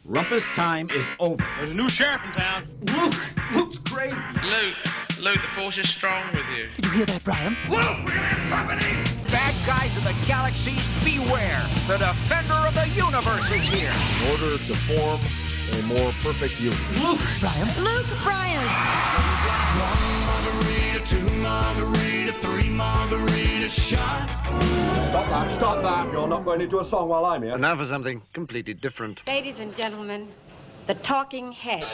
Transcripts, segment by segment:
Rumpus time is over. There's a new sheriff in town. Luke's crazy. Luke, the force is strong with you. Did you hear that, Brian? Luke, we're gonna have company! Bad guys in the galaxies, beware. The defender of the universe is here. In order to form a more perfect union. Luke, Brian. Luke Bryant. 1 margarita, 2 margarita, 3 margarita shot. Stop that. You're not going into a song while I'm here. And now for something completely different. Ladies and gentlemen, the Talking Heads.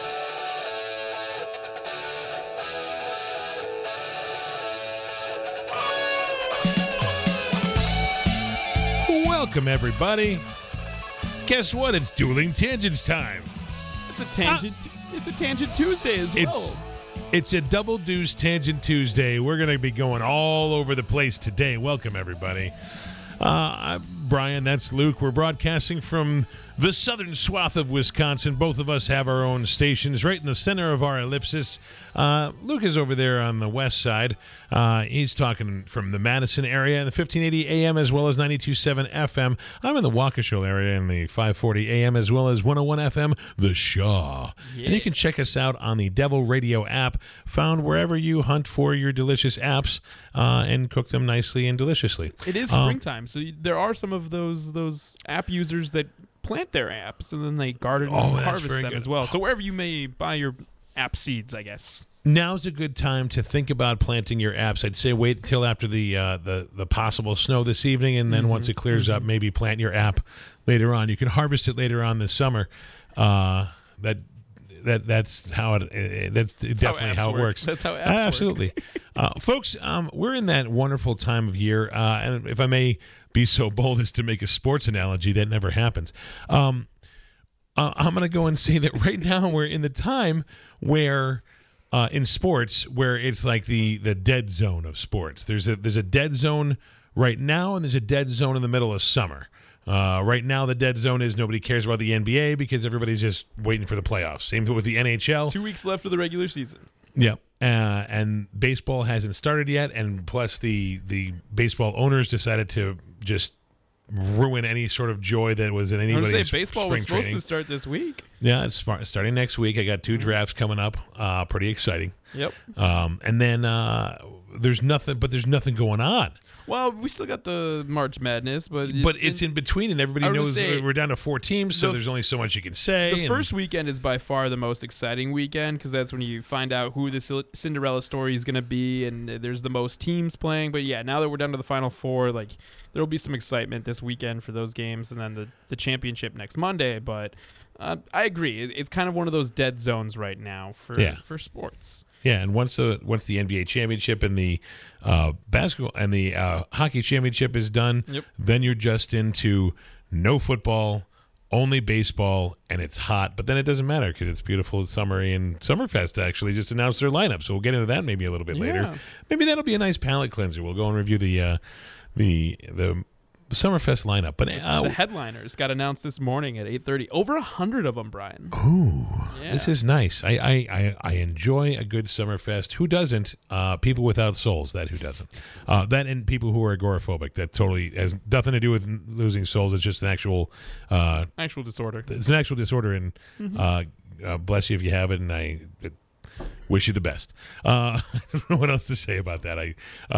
Welcome, everybody. Guess what? It's Dueling Tangents time. It's a tangent. It's a Tangent Tuesday as well. It's a Double Deuce Tangent Tuesday. We're going to be going all over the place today. Welcome, everybody. I'm Brian. That's Luke. We're broadcasting from the southern swath of Wisconsin. Both of us have our own stations right in the center of our ellipsis. Luke is over there on the west side. He's talking from the Madison area in the 1580 AM as well as 92.7 FM. I'm in the Waukesha area in the 540 AM as well as 101 FM, The Shaw. Yeah. And you can check us out on the Devil Radio app, found wherever you hunt for your delicious apps and cook them nicely and deliciously. It is springtime, so there are some of those app users that plant their apps and then they garden and harvest them as well. So wherever you may buy your app seeds, I guess. Now's a good time to think about planting your apps. I'd say wait till after the possible snow this evening, and then once it clears up, maybe plant your app later on. You can harvest it later on this summer. That's how it. That's definitely how it works. That's how apps absolutely, folks. We're in that wonderful time of year, and if I may be so bold as to make a sports analogy, that never happens. I'm going to go and say that right now we're in the time where. In sports, where it's like the dead zone of sports. There's a dead zone right now, and there's a dead zone in the middle of summer. Right now, the dead zone is nobody cares about the NBA because everybody's just waiting for the playoffs. Same with the NHL. 2 weeks left of the regular season. Yep. And baseball hasn't started yet, and plus the baseball owners decided to just ruin any sort of joy that was in anybody's I was saying baseball was supposed training. to start this week. Yeah, it's starting next week. I got 2 drafts coming up. Pretty exciting. Yep. And then there's nothing going on. Well, we still got the March Madness, but it's in between, and everybody knows we're down to 4 teams, so there's only so much you can say. The first weekend is by far the most exciting weekend because that's when you find out who the Cinderella story is going to be, and there's the most teams playing. But yeah, now that we're down to the Final Four, like there will be some excitement this weekend for those games, and then the championship next Monday. But I agree, it's kind of one of those dead zones right now for sports. Yeah, and once the NBA championship and the basketball and the hockey championship is done, then you're just into no football, only baseball, and it's hot. But then it doesn't matter because it's beautiful, it's summery, and Summerfest actually just announced their lineup, so we'll get into that maybe a little bit later. Maybe that'll be a nice palate cleanser. We'll go and review the Summerfest lineup. But the headliners got announced this morning at 8:30. Over 100 of them, Brian. Ooh, This is nice. I enjoy a good Summerfest. Who doesn't? People without souls. Who doesn't? That and people who are agoraphobic. That totally has nothing to do with losing souls. It's just an actual disorder. It's an actual disorder, and bless you if you have it. And I wish you the best. I don't know what else to say about that.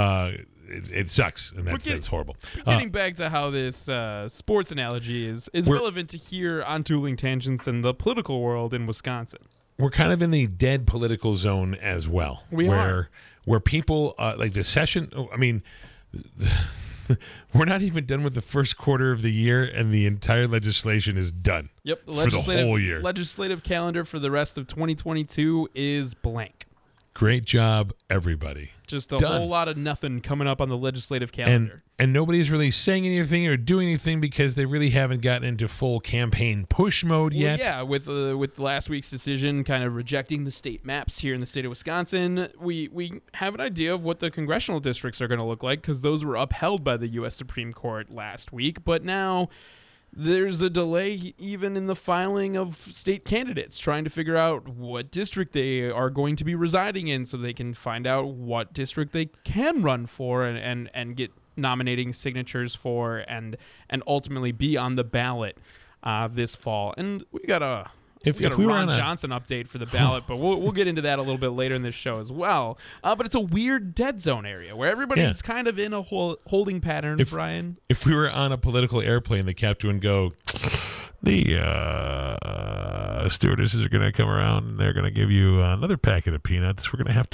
It sucks, and that's horrible. Getting back to how this sports analogy is relevant to here on Dueling Tangents in the political world in Wisconsin. We're kind of in the dead political zone as well. Where people, like the session, I mean, we're not even done with the first quarter of the year, and the entire legislation is done. Yep, for the whole year. Legislative calendar for the rest of 2022 is blank. Great job, everybody. Just a whole lot of nothing coming up on the legislative calendar. And nobody's really saying anything or doing anything because they really haven't gotten into full campaign push mode yet. Yeah, with last week's decision kind of rejecting the state maps here in the state of Wisconsin, we have an idea of what the congressional districts are going to look like because those were upheld by the U.S. Supreme Court last week. But now there's a delay even in the filing of state candidates, trying to figure out what district they are going to be residing in so they can find out what district they can run for and get nominating signatures for and ultimately be on the ballot. this fall. And we got a If we got we a were Ron on a- Johnson update for the ballot, but we'll get into that a little bit later in this show as well. But it's a weird dead zone area where everybody's kind of in a holding pattern, Brian. If we were on a political airplane, the captain would go, the stewardesses are going to come around and they're going to give you another packet of peanuts. We're going to have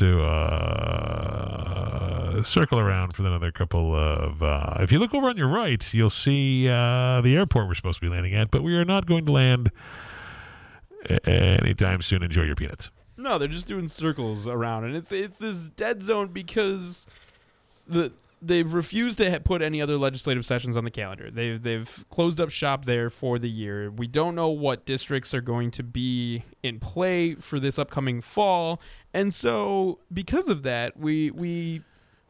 to circle around for another couple of... if you look over on your right, you'll see the airport we're supposed to be landing at, but we are not going to land anytime soon. Enjoy your peanuts. No, they're just doing circles around, and it's this dead zone because they've refused to put any other legislative sessions on the calendar. They've closed up shop there for the year. We don't know what districts are going to be in play for this upcoming fall, and so because of that, the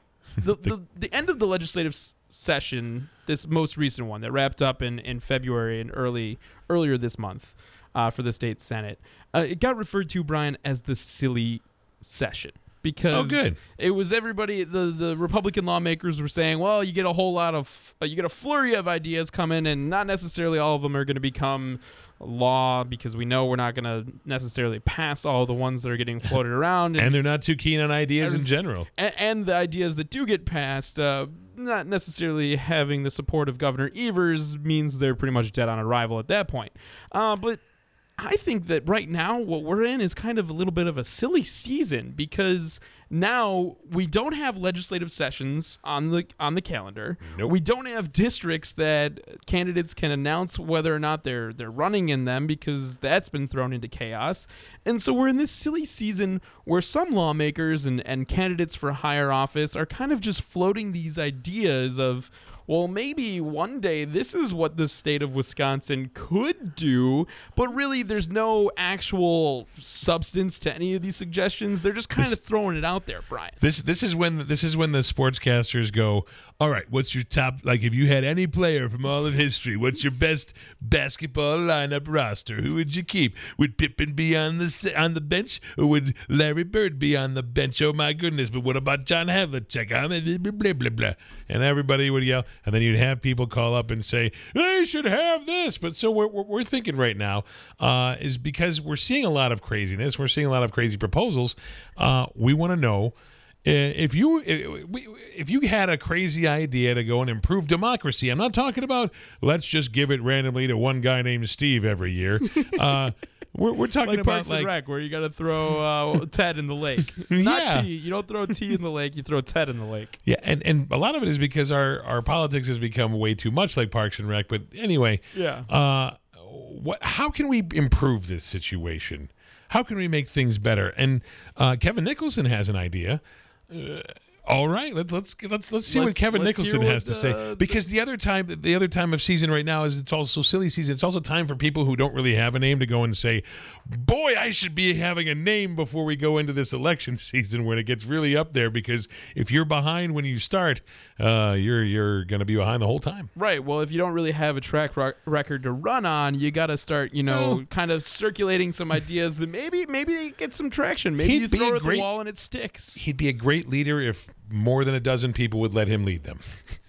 end of the legislative session, this most recent one that wrapped up in February and earlier this month. For the state Senate. It got referred to, Brian, as the silly session because it was everybody, the Republican lawmakers were saying, well, you get a whole lot of, you get a flurry of ideas coming and not necessarily all of them are going to become law because we know we're not going to necessarily pass all the ones that are getting floated around. And they're not too keen on ideas in general. And the ideas that do get passed, not necessarily having the support of Governor Evers means they're pretty much dead on arrival at that point. But I think that right now what we're in is kind of a little bit of a silly season because now we don't have legislative sessions on the calendar. Nope. We don't have districts that candidates can announce whether or not they're running in them because that's been thrown into chaos. And so we're in this silly season where some lawmakers and candidates for higher office are kind of just floating these ideas of, well, maybe one day this is what the state of Wisconsin could do, but really there's no actual substance to any of these suggestions. They're just kind of throwing it out there, Brian. This is when the sportscasters go, all right, what's your top, like if you had any player from all of history, what's your best basketball lineup roster? Who would you keep? Would Pippen be on the bench or would Larry Bird be on the bench? Oh my goodness, but what about John Havlicek? Blah, blah, blah, blah. And everybody would yell, and then you'd have people call up and say, they should have this. But so we're thinking right now is because we're seeing a lot of craziness, we're seeing a lot of crazy proposals. We want to know if you had a crazy idea to go and improve democracy. I'm not talking about let's just give it randomly to one guy named Steve every year. We're talking like about Parks and Rec, where you got to throw Ted in the lake. Not T. You don't throw T in the lake. You throw Ted in the lake. Yeah, and a lot of it is because our politics has become way too much like Parks and Rec. But anyway, how can we improve this situation? How can we make things better? And Kevin Nicholson has an idea. All right, let's see what Kevin Nicholson has to say. Because the other time of season right now is it's also silly season. It's also time for people who don't really have a name to go and say, boy, I should be having a name before we go into this election season when it gets really up there. Because if you're behind when you start, you're going to be behind the whole time. Right. Well, if you don't really have a track record to run on, you got to start, kind of circulating some ideas that maybe they get some traction. Maybe you throw it at the wall and it sticks. He'd be a great leader if more than a dozen people would let him lead them.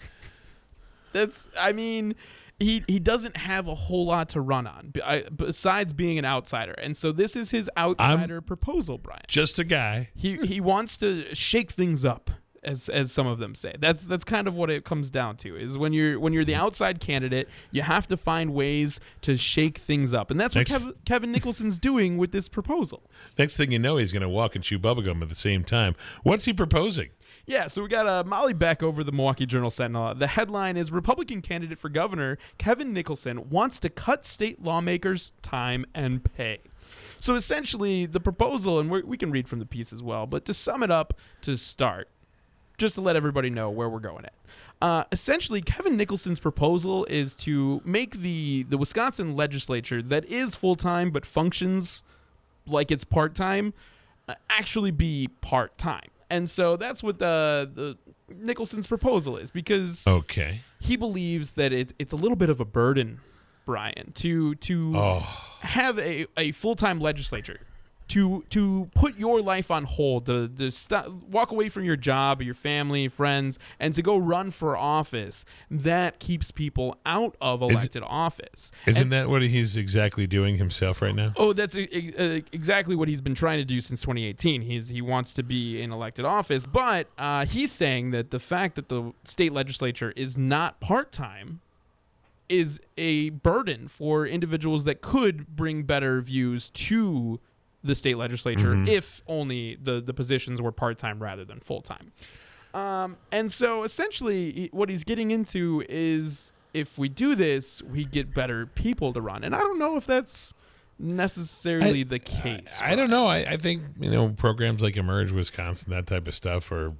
He doesn't have a whole lot to run on besides being an outsider. And so this is his outsider proposal, Brian. Just a guy. He wants to shake things up, as some of them say. That's kind of what it comes down to, is when you're the outside candidate, you have to find ways to shake things up. And that's what Kevin Nicholson's doing with this proposal. Next thing you know, he's going to walk and chew bubblegum at the same time. What's he proposing? Yeah, so we got Molly Beck over the Milwaukee Journal-Sentinel. The headline is, Republican candidate for governor Kevin Nicholson wants to cut state lawmakers' time and pay. So essentially, the proposal, and we can read from the piece as well, but to sum it up to start, just to let everybody know where we're going at. Essentially, Kevin Nicholson's proposal is to make the Wisconsin legislature that is full-time but functions like it's part-time actually be part-time. And so that's what the Nicholson's proposal is, because he believes that it's a little bit of a burden, Brian, to have a full-time legislature to put your life on hold, to walk away from your job, your family, friends, and to go run for office, that keeps people out of elected office. Isn't that what he's exactly doing himself right now? Oh, that's exactly what he's been trying to do since 2018. He wants to be in elected office, but he's saying that the fact that the state legislature is not part-time is a burden for individuals that could bring better views to the state legislature if only the positions were part-time rather than full-time. And so essentially what he's getting into is if we do this, we get better people to run. And I don't know if that's necessarily the case. I don't know. I think, programs like Emerge Wisconsin, that type of stuff are,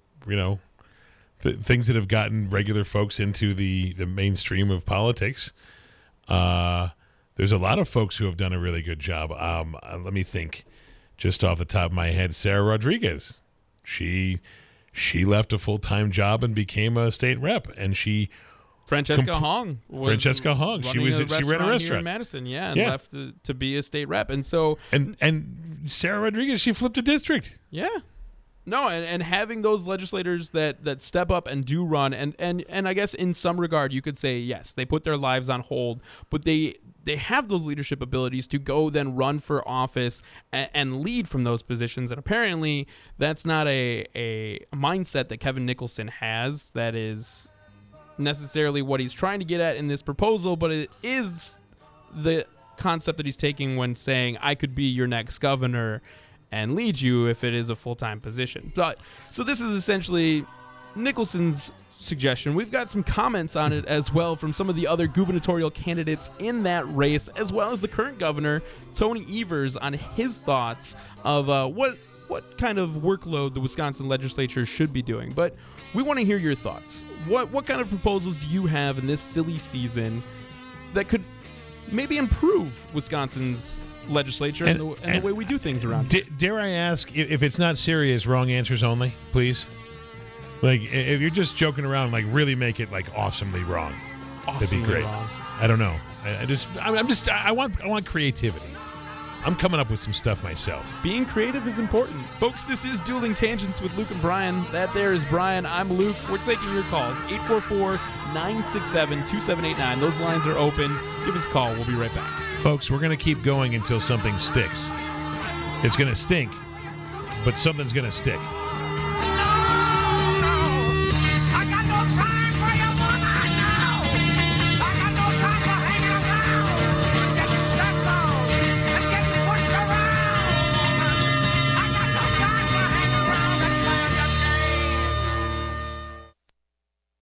things that have gotten regular folks into the mainstream of politics. There's a lot of folks who have done a really good job. Let me think. Just off the top of my head, Sarah Rodriguez. She left a full-time job and became a state rep, and Francesca Hong. She ran a restaurant here in Madison, and left to be a state rep, and so and Sarah Rodriguez, she flipped a district. Yeah. No, and having those legislators that step up and do run, and I guess in some regard you could say yes, they put their lives on hold, but they have those leadership abilities to go then run for office and lead from those positions. And apparently that's not a mindset that Kevin Nicholson has. That is necessarily what he's trying to get at in this proposal, but it is the concept that he's taking when saying, I could be your next governor and lead you if it is a full-time position. But so this is essentially Nicholson's suggestion. We've got some comments on it as well from some of the other gubernatorial candidates in that race, as well as the current governor, Tony Evers, on his thoughts of what kind of workload the Wisconsin legislature should be doing. But we want to hear your thoughts. What kind of proposals do you have in this silly season that could maybe improve Wisconsin's legislature and the way we do things around here? Dare I ask, if it's not serious, wrong answers only, please? Like, if you're just joking around, like, really make it, like, awesomely wrong. That'd be great. Wrong. I don't know. I want creativity. I'm coming up with some stuff myself. Being creative is important. Folks, this is Dueling Tangents with Luke and Brian. That there is Brian. I'm Luke. We're taking your calls. 844-967-2789. Those lines are open. Give us a call. We'll be right back. Folks, we're going to keep going until something sticks. It's going to stink, but something's going to stick.